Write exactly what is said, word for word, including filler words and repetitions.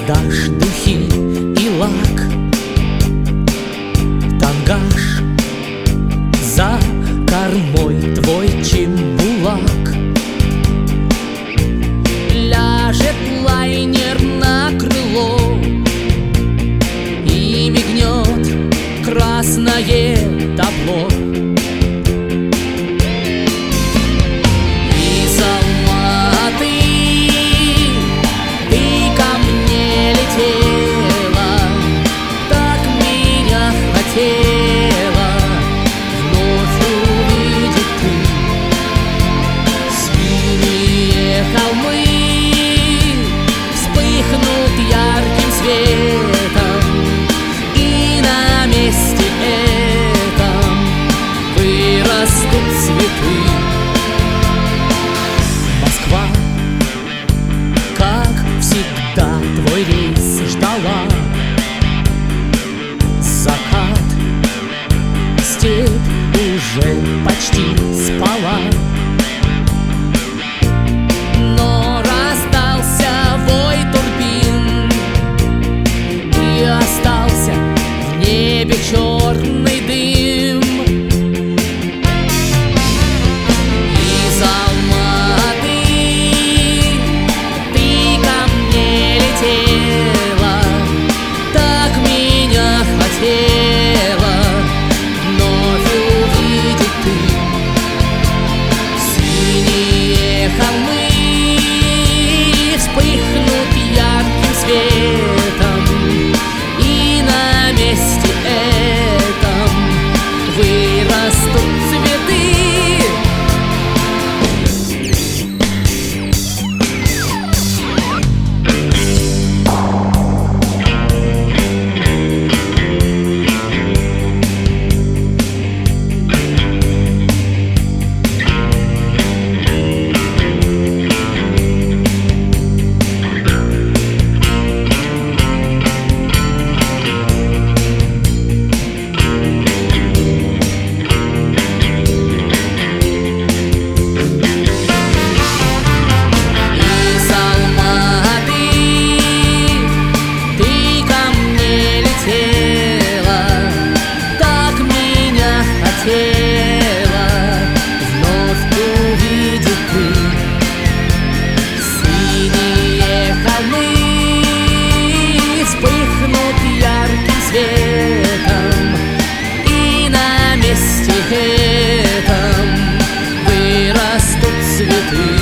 продашь духи и лак, тангаж за кормой твой чембулак. Ляжет лайнер на крыло и мигнет красное табло. Из Алматы ты ко мне летела, так меня хотела вновь увидеть ты. Синие холмы вспыхнут ярким светом, и на месте этом вырастут цветы. Москва, как всегда, твой рейс ждала. Закат, степь уже почти спала. Но раздался вой турбин, и остался в небе черный дым. Из Алматы ты ко мне летела, так меня хотела вновь увидеть ты. Синие холмы вспыхнут ярким светом, и на месте этом вырастут цветы. Вновь увидеть ты. Синие холмы вспыхнут ярким светом, и на месте этом вырастут цветы.